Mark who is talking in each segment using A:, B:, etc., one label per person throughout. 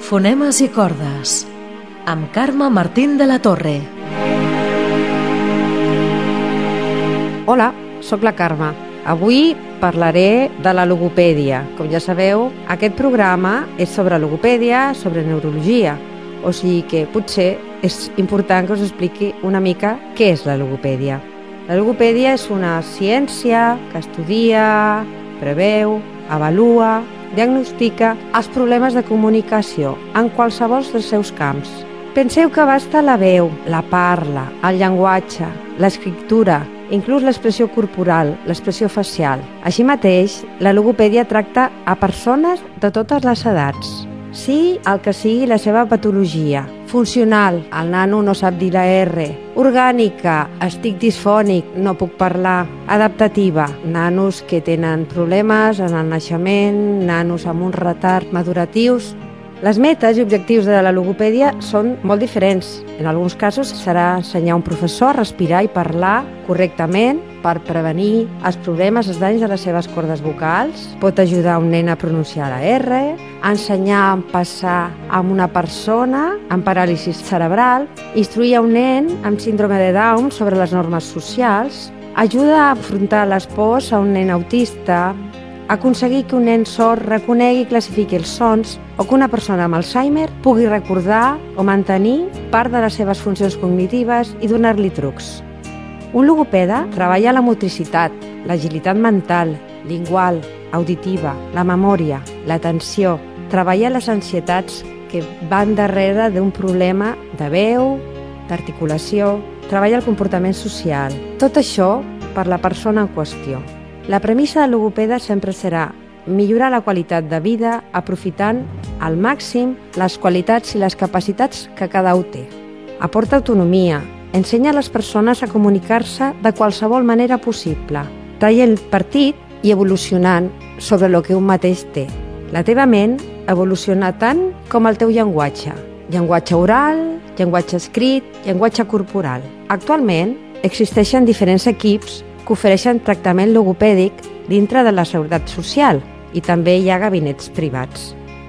A: Fonemes i cordes, amb Carme Martín de la Torre.
B: Hola, sóc la Carme. Avui parlaré de la logopèdia. Com ja sabeu, aquest programa és sobre logopèdia, sobre neurologia, o sigui que potser és important que us expliqui una mica què és la logopèdia. La logopèdia és una ciència que estudia, preveu, avalua, diagnostica els problemes de comunicació en qualsevol dels seus camps. Penseu que abasta la veu, la parla, el llenguatge, l'escriptura, inclús l'expressió corporal, l'expressió facial. Així mateix, la logopèdia tracta a persones de totes les edats. Sí, el que sigui la seva patologia. Funcional, el nano no sap dir la R. Orgànica, estic disfònic, no puc parlar. Adaptativa, nanos que tenen problemes en el naixement, nanos amb un retard maduratius. Les metes i objectius de la logopèdia són molt diferents. En alguns casos serà ensenyar a un professor a respirar i parlar correctament per prevenir els problemes, els danys de les seves cordes vocals. Pot ajudar un nen a pronunciar la R, a ensenyar a passar amb una persona amb paràlisi cerebral, instruir a un nen amb síndrome de Down sobre les normes socials, ajuda a afrontar les pors a un nen autista, aconseguir que un nen sord reconegui i classifiqui els sons o que una persona amb Alzheimer pugui recordar o mantenir part de les seves funcions cognitives i donar-li trucs. Un logopeda treballa la motricitat, l'agilitat mental, lingual, auditiva, la memòria, l'atenció, treballa les ansietats que van darrere d'un problema de veu, d'articulació, treballa el comportament social. Tot això per la persona en qüestió. La premissa del logopeda sempre serà millorar la qualitat de vida aprofitant al màxim les qualitats i les capacitats que cada un té. Aporta autonomia, ensenya a les persones a comunicar-se de qualsevol manera possible, traient partit i evolucionant sobre el que un mateix té. La teva ment evoluciona tant com el teu llenguatge. Llenguatge oral, llenguatge escrit, llenguatge corporal. Actualment existeixen diferents equips que ofereixen tractament logopèdic dintre de la seguretat social i també hi ha gabinets privats.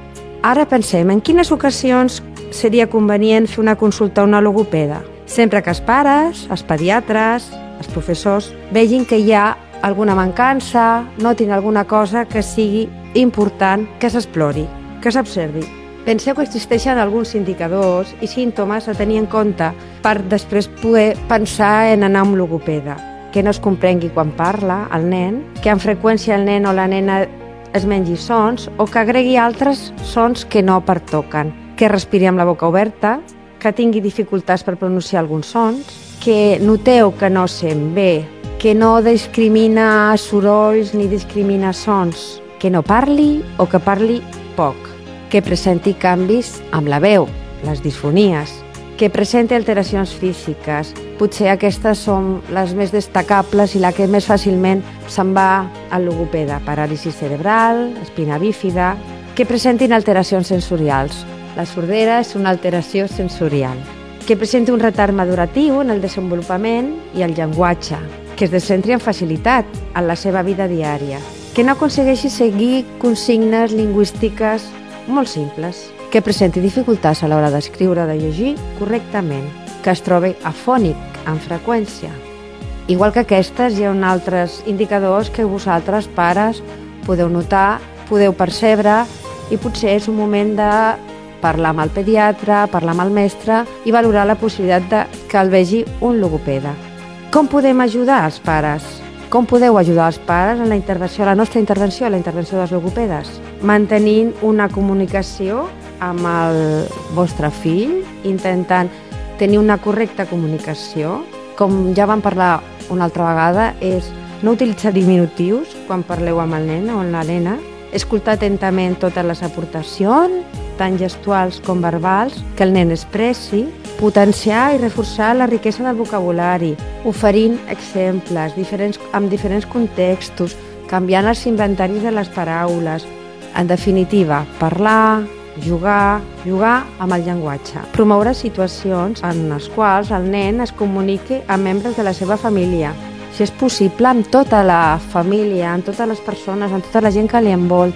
B: Ara pensem en quines ocasions seria convenient fer una consulta a una logopeda. Sempre que els pares, els pediatres, els professors vegin que hi ha alguna mancança, notin alguna cosa que sigui important que s'explori, que s'observi. Penseu que existeixen alguns indicadors i símptomes a tenir en compte per després poder pensar en anar a un logopeda. Que no es comprengui quan parla el nen, que amb freqüència el nen o la nena es mengi sons o que agregui altres sons que no pertoquen, que respiri amb la boca oberta, que tingui dificultats per pronunciar alguns sons, que noteu que no sent bé, que no discrimina sorolls ni discrimina sons, que no parli o que parli poc, que presenti canvis amb la veu, les disfonies, que presenti alteracions físiques. Potser aquestes són les més destacables i la que més fàcilment se'n va al logopeda. Paràlisi cerebral, espina bífida, que presentin alteracions sensorials. La sordera és una alteració sensorial. Que presenti un retard maduratiu en el desenvolupament i el llenguatge. Que es descentri amb facilitat en la seva vida diària. Que no aconsegueixi seguir consignes lingüístiques molt simples. Que presenti dificultats a l'hora d'escriure o de llegir correctament, que es trobi afònic amb freqüència. Igual que aquestes, hi ha altres indicadors que vosaltres, pares, podeu notar, podeu percebre i potser és un moment de parlar amb el pediatre, parlar amb el mestre i valorar la possibilitat de que el vegi un logopeda. Com podem ajudar els pares? Com podeu ajudar els pares en la nostra intervenció, la intervenció dels logopedes? Mantenint una comunicació amb el vostre fill, intentant tenir una correcta comunicació. Com ja vam parlar una altra vegada, és no utilitzar diminutius quan parleu amb el nen o amb la nena, escoltar atentament totes les aportacions, tant gestuals com verbals, que el nen expressi, potenciar i reforçar la riquesa del vocabulari, oferint exemples amb diferents contextos, canviant els inventaris de les paraules. En definitiva, parlar, jugar amb el llenguatge. Promoure situacions en les quals el nen es comuniqui amb membres de la seva família. Si és possible, amb tota la família, amb totes les persones, amb tota la gent que li envolta.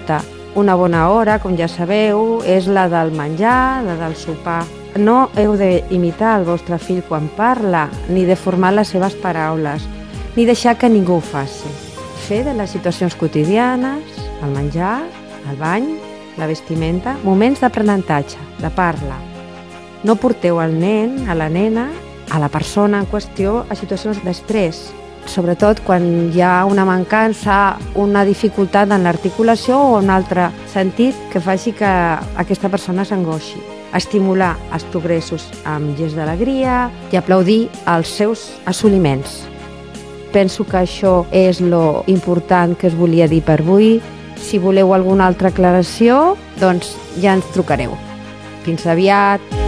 B: Una bona hora, com ja sabeu, és la del menjar, la del sopar. No heu d'imitar el vostre fill quan parla, ni de formar les seves paraules, ni deixar que ningú ho faci. Fer de les situacions quotidianes, el menjar, el bany, la vestimenta, moments d'aprenentatge, de parla. No porteu el nen, a la nena, a la persona en qüestió, a situacions d'estrès, sobretot quan hi ha una mancança, una dificultat en l'articulació o un altre sentit que faci que aquesta persona s'angoixi. Estimular els progressos amb gest d'alegria i aplaudir els seus assoliments. Penso que això és lo important que us volia dir per avui. Si voleu alguna altra aclaració, doncs ja ens trucareu. Fins aviat!